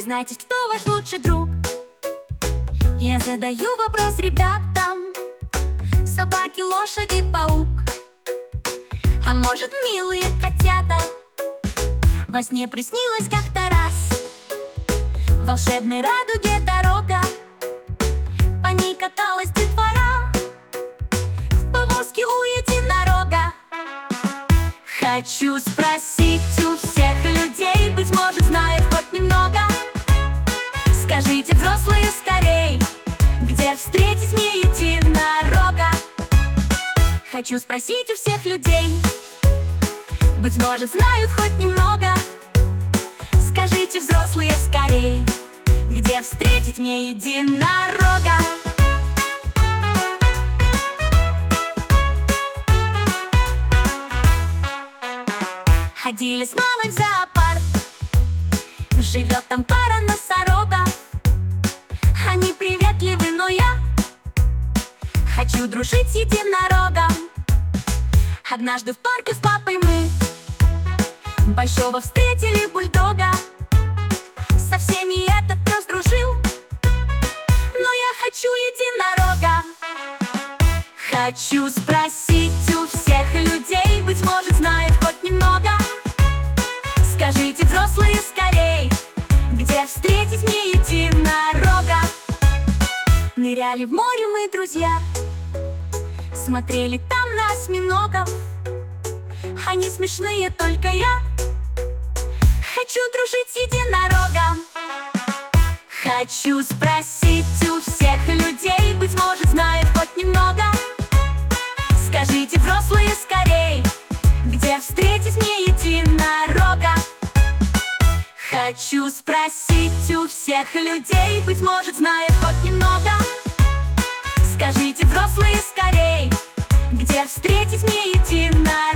Признайтесь, кто ваш лучший друг? Я задаю вопрос ребятам: собаки, лошади, паук? А может, милые котята? Во сне приснилось как-то раз в волшебной радуге дорога. По ней каталась детвора в повозке у единорога. Хочу спросить у всех людей, быть может, знают хоть немного. Скажите, взрослые, скорей, где встретить мне единорога? Хочу спросить у всех людей, быть может, знают хоть немного. Скажите, взрослые, скорей, где встретить мне единорога? Ходили с мамой в зоопарк, живет там пара носорогов. Они приветливы, но я хочу дружить с единорогом. Однажды в парке с папой мы большого встретили бульдога. Со всеми этот пес дружил, но я хочу единорога. Хочу спросить у всех людей, быть может, знают хоть немного. Скажите, взрослые, скорей, где встретить мне единорога? Ныряли в море мы, друзья, смотрели там на осьминогов. Они смешные, только я хочу дружить с единорогом. Хочу спросить у всех людей, быть может, знают хоть немного. Скажите, взрослые, скорей, где встретить мне единорога? Хочу спросить у всех людей, быть может, знают хоть немного. Скажите, взрослые, скорей, где встретить мне единорога?